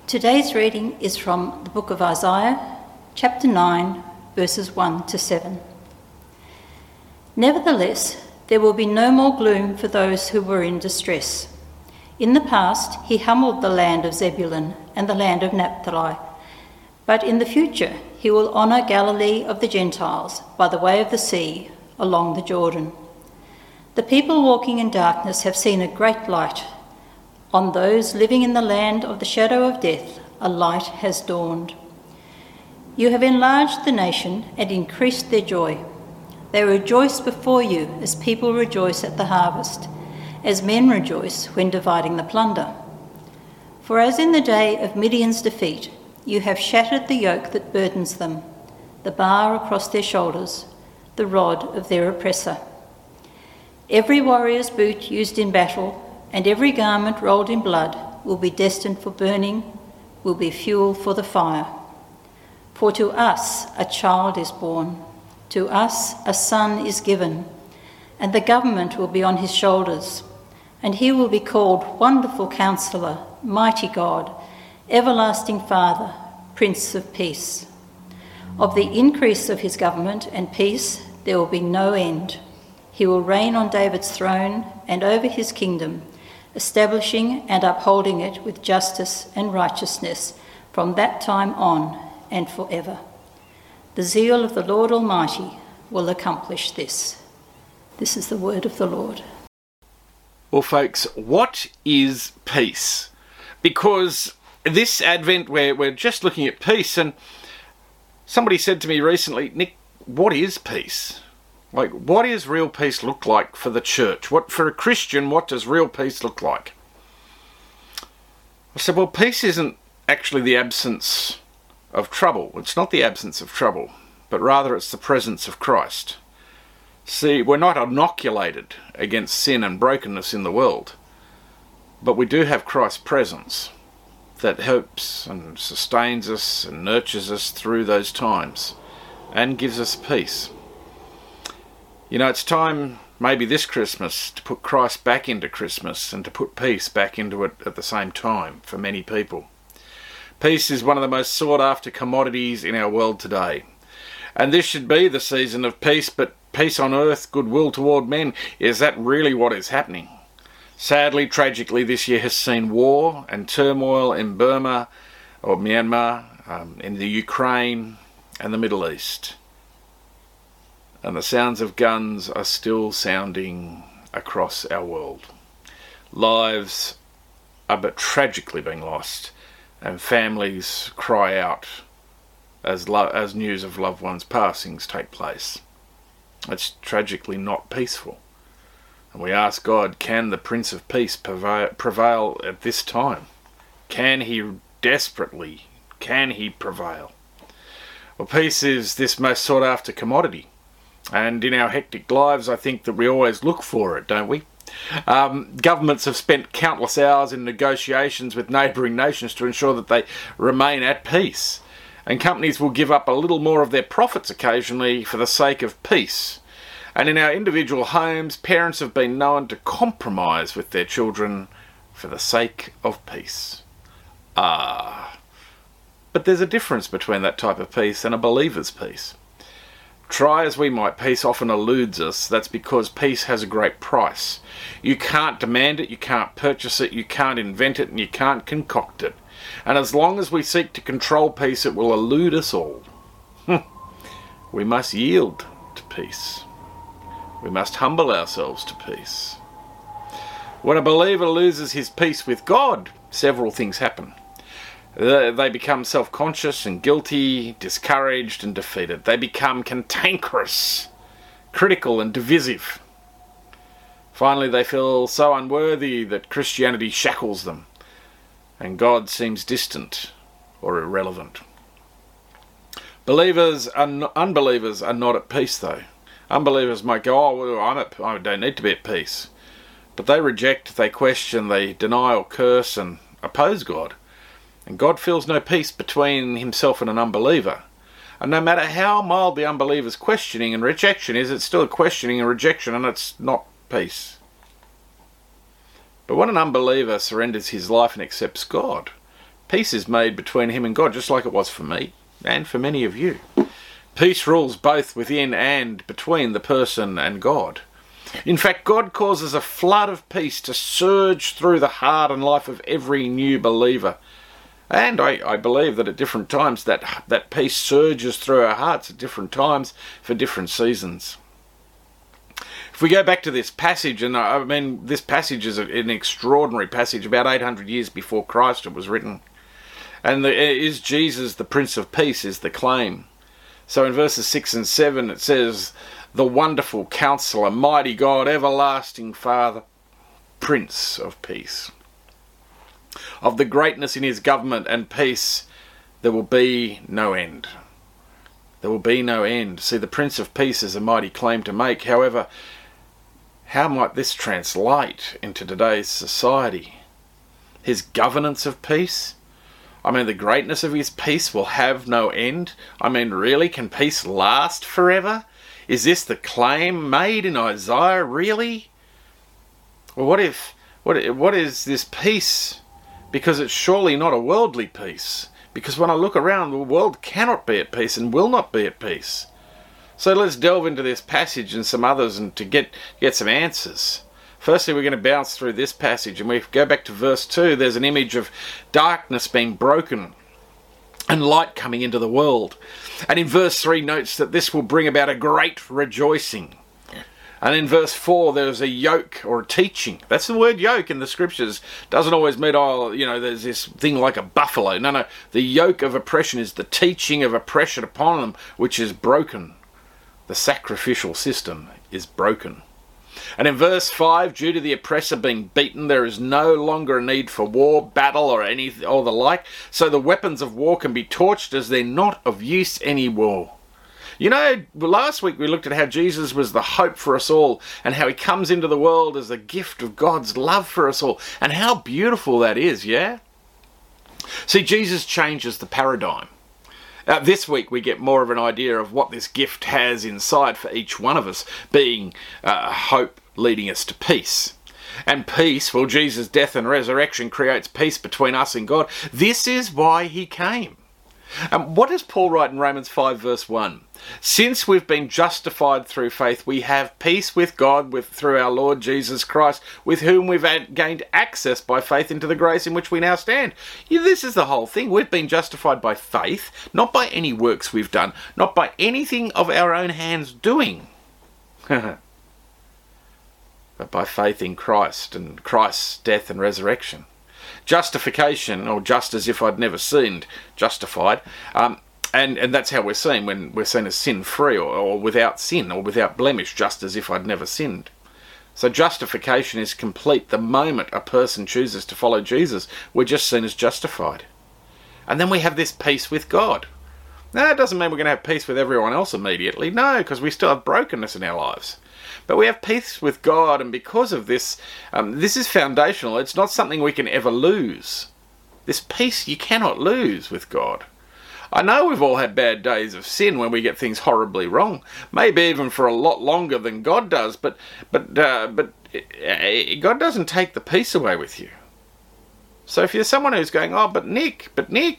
Today's reading is from the book of Isaiah, chapter 9, verses 1 to 7. Nevertheless, there will be no more gloom for those who were in distress. In the past, he humbled the land of Zebulun and the land of Naphtali. But in the future, he will honour Galilee of the Gentiles by the way of the sea, along the Jordan. The people walking in darkness have seen a great light. On those living in the land of the shadow of death, a light has dawned. You have enlarged the nation and increased their joy. They rejoice before you as people rejoice at the harvest, as men rejoice when dividing the plunder. For as in the day of Midian's defeat, you have shattered the yoke that burdens them, the bar across their shoulders, the rod of their oppressor. Every warrior's boot used in battle and every garment rolled in blood will be destined for burning, will be fuel for the fire. For to us a child is born, to us a son is given, and the government will be on his shoulders, and he will be called Wonderful Counselor, Mighty God, Everlasting Father, Prince of Peace. Of the increase of his government and peace there will be no end. He will reign on David's throne and over his kingdom, establishing and upholding it with justice and righteousness from that time on and forever. The zeal of the Lord Almighty will accomplish this. This is the word of the Lord. Well, folks, what is peace? Because this Advent we're just looking at peace, and somebody said to me recently, Nick, what is peace? Like, what does real peace look like for the church? For a Christian, what does real peace look like? I said, well, peace isn't actually the absence of trouble. It's not the absence of trouble, but rather it's the presence of Christ. See, we're not inoculated against sin and brokenness in the world, but we do have Christ's presence that helps and sustains us and nurtures us through those times and gives us peace. You know, it's time, maybe this Christmas, to put Christ back into Christmas and to put peace back into it at the same time for many people. Peace is one of the most sought-after commodities in our world today. And this should be the season of peace, but peace on earth, goodwill toward men, is that really what is happening? Sadly, tragically, this year has seen war and turmoil in Burma or Myanmar, in the Ukraine and the Middle East. And the sounds of guns are still sounding across our world. Lives are but tragically being lost, and families cry out as news of loved ones' passings take place. It's tragically not peaceful. And we ask God, can the Prince of Peace prevail at this time? Can he prevail? Well, peace is this most sought after commodity. And in our hectic lives, I think that we always look for it, don't we? Governments have spent countless hours in negotiations with neighbouring nations to ensure that they remain at peace. And companies will give up a little more of their profits occasionally for the sake of peace. And in our individual homes, parents have been known to compromise with their children for the sake of peace. But there's a difference between that type of peace and a believer's peace. Try as we might, peace often eludes us. That's because peace has a great price. You can't demand it, you can't purchase it, you can't invent it, and you can't concoct it. And as long as we seek to control peace, it will elude us all. We must yield to peace. We must humble ourselves to peace. When a believer loses his peace with God, several things happen. They become self-conscious and guilty, discouraged and defeated. They become cantankerous, critical and divisive. Finally, they feel so unworthy that Christianity shackles them, and God seems distant or irrelevant. Unbelievers are not at peace, though. Unbelievers might go, I don't need to be at peace. But they reject, they question, they deny or curse and oppose God. And God feels no peace between himself and an unbeliever. And no matter how mild the unbeliever's questioning and rejection is, it's still a questioning and rejection, and it's not peace. But when an unbeliever surrenders his life and accepts God, Peace is made between him and God, just like it was for me and for many of you. Peace rules both within and between the person and God. In fact, God causes a flood of peace to surge through the heart and life of every new believer. And I believe that at different times that peace surges through our hearts at different times for different seasons. If we go back to this passage, and I mean this passage is an extraordinary passage, about 800 years before Christ it was written. And is Jesus the Prince of Peace is the claim. So in verses 6 and 7 it says, the wonderful Counselor, mighty God, everlasting Father, Prince of Peace. Of the greatness in his government and peace, there will be no end. There will be no end. See, the Prince of Peace is a mighty claim to make. However, how might this translate into today's society? His governance of peace? I mean, the greatness of his peace will have no end. I mean, really, can peace last forever? Is this the claim made in Isaiah, really? Well, what is this peace? Because it's surely not a worldly peace. Because when I look around, the world cannot be at peace and will not be at peace. So let's delve into this passage and some others and to get some answers. Firstly, we're going to bounce through this passage, and we go back to verse 2. There's an image of darkness being broken and light coming into the world. And in verse 3 notes that this will bring about a great rejoicing. And in verse 4 there's a yoke or a teaching. That's the word yoke in the scriptures. Doesn't always mean, there's this thing like a buffalo. No. The yoke of oppression is the teaching of oppression upon them, which is broken. The sacrificial system is broken. And in verse 5, due to the oppressor being beaten, there is no longer a need for war, battle, or the like. So the weapons of war can be torched as they're not of use anymore. You know, last week we looked at how Jesus was the hope for us all and how he comes into the world as a gift of God's love for us all. And how beautiful that is, yeah? See, Jesus changes the paradigm. This week we get more of an idea of what this gift has inside for each one of us, being hope leading us to peace. And peace, well, Jesus' death and resurrection creates peace between us and God. This is why he came. What does Paul write in Romans 5 verse 1? Since we've been justified through faith, we have peace with God through our Lord Jesus Christ, with whom we've gained access by faith into the grace in which we now stand. This is the whole thing. We've been justified by faith, not by any works we've done, not by anything of our own hands doing, but by faith in Christ and Christ's death and resurrection. Justification, or just as if I'd never sinned, justified, and that's how we're seen when we're seen as sin-free or without sin or without blemish, just as if I'd never sinned. So justification is complete the moment a person chooses to follow Jesus. We're just seen as justified. And then we have this peace with God. Now, it doesn't mean we're going to have peace with everyone else immediately. No, because we still have brokenness in our lives. But we have peace with God, and because of this, this is foundational. It's not something we can ever lose. This peace you cannot lose with God. I know we've all had bad days of sin when we get things horribly wrong, maybe even for a lot longer than God does, but God doesn't take the peace away with you. So if you're someone who's going, but Nick,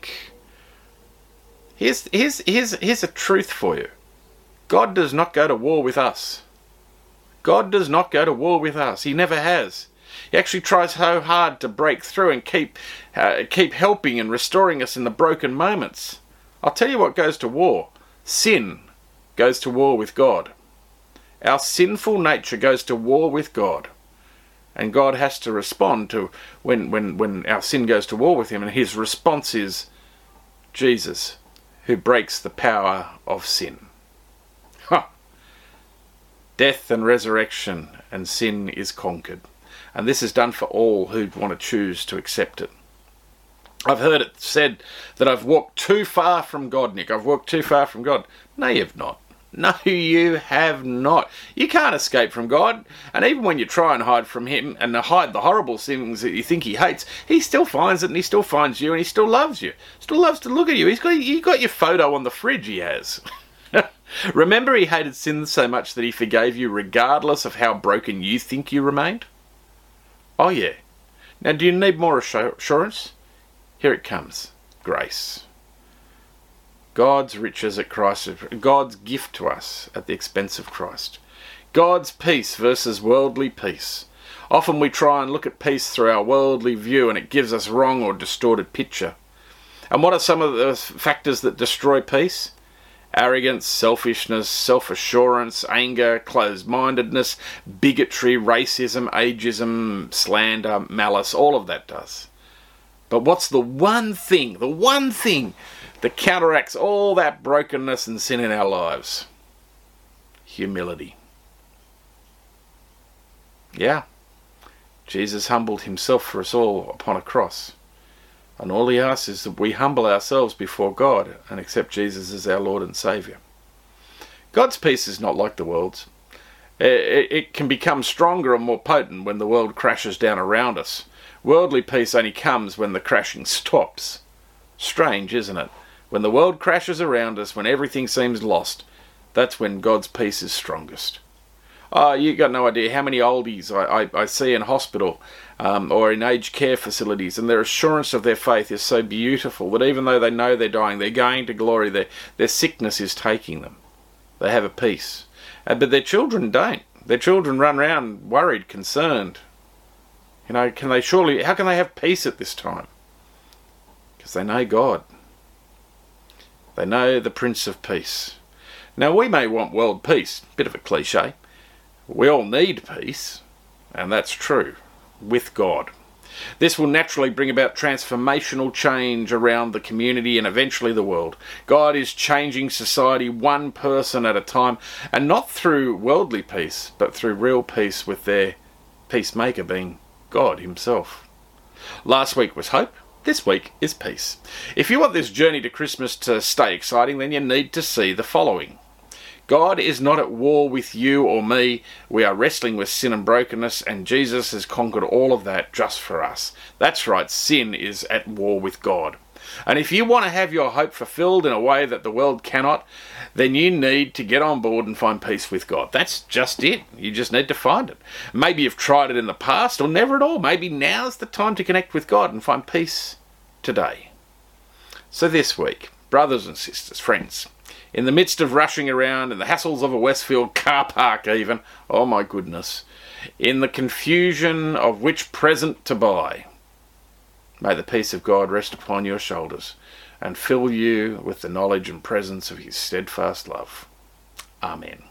here's a truth for you. God does not go to war with us. God does not go to war with us. He never has. He actually tries so hard to break through and keep helping and restoring us in the broken moments. I'll tell you what goes to war. Sin goes to war with God. Our sinful nature goes to war with God. And God has to respond to when our sin goes to war with him. And his response is Jesus, who breaks the power of sin. Death and resurrection and sin is conquered. And this is done for all who want to choose to accept it. I've heard it said that I've walked too far from God, Nick. I've walked too far from God. No, you've not. No, you have not. You can't escape from God. And even when you try and hide from him and hide the horrible things that you think he hates, he still finds it and he still finds you and he still loves you. Still loves to look at you. He's got your photo on the fridge, he has. Remember, he hated sin so much that he forgave you regardless of how broken you think you remained? Oh, yeah. Now, do you need more assurance? Here it comes. Grace. God's riches at Christ, God's gift to us at the expense of Christ. God's peace versus worldly peace. Often we try and look at peace through our worldly view and it gives us wrong or distorted picture. And what are some of the factors that destroy peace? Arrogance, selfishness, self-assurance, anger, closed-mindedness, bigotry, racism, ageism, slander, malice, all of that does. But what's the one thing that counteracts all that brokenness and sin in our lives? Humility. Yeah, Jesus humbled himself for us all upon a cross. And all he asks is that we humble ourselves before God and accept Jesus as our Lord and Saviour. God's peace is not like the world's. It can become stronger and more potent when the world crashes down around us. Worldly peace only comes when the crashing stops. Strange, isn't it? When the world crashes around us, when everything seems lost, that's when God's peace is strongest. Oh, you got no idea how many oldies I see in hospital or in aged care facilities, and their assurance of their faith is so beautiful that even though they know they're dying, they're going to glory, their sickness is taking them. They have a peace. But their children don't. Their children run around worried, concerned. You know, how can they have peace at this time? Because they know God. They know the Prince of Peace. Now, we may want world peace, bit of a cliche. We all need peace, and that's true, with God. This will naturally bring about transformational change around the community and eventually the world. God is changing society one person at a time, and not through worldly peace, but through real peace with their peacemaker being God himself. Last week was hope. This week is peace. If you want this journey to Christmas to stay exciting, then you need to see the following. God is not at war with you or me. We are wrestling with sin and brokenness, and Jesus has conquered all of that just for us. That's right, sin is at war with God. And if you want to have your hope fulfilled in a way that the world cannot, then you need to get on board and find peace with God. That's just it. You just need to find it. Maybe you've tried it in the past or never at all. Maybe now's the time to connect with God and find peace today. So this week, brothers and sisters, friends, in the midst of rushing around in the hassles of a Westfield car park even, oh my goodness, in the confusion of which present to buy, may the peace of God rest upon your shoulders and fill you with the knowledge and presence of his steadfast love. Amen.